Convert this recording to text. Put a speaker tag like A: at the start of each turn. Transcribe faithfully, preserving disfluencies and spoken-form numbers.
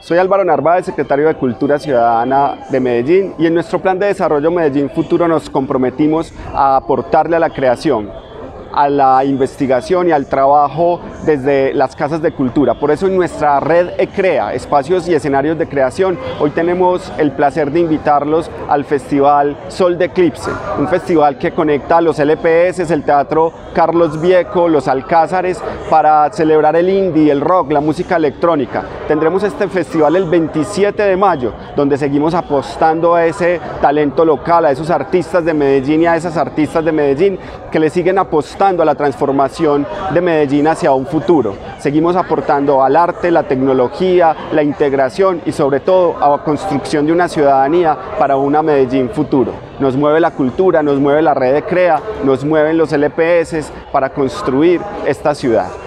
A: Soy Álvaro Narváez, secretario de Cultura Ciudadana de Medellín, y en nuestro plan de desarrollo Medellín Futuro nos comprometimos a aportarle a la creación, a la investigación y al trabajo desde las casas de cultura. Por eso en nuestra red ECREA, Espacios y Escenarios de Creación, hoy tenemos el placer de invitarlos al Festival Sol de Eclipse, un festival que conecta a los L P S, el Teatro Carlos Vieco, los Alcázares, para celebrar el indie, el rock, la música electrónica. Tendremos este festival el veintisiete de mayo, donde seguimos apostando a ese talento local, a esos artistas de Medellín y a esas artistas de Medellín que le siguen apostando a la transformación de Medellín hacia un futuro. Seguimos aportando al arte, la tecnología, la integración y sobre todo a la construcción de una ciudadanía para una Medellín futuro. Nos mueve la cultura, nos mueve la red ECREA, nos mueven los L P S para construir esta ciudad.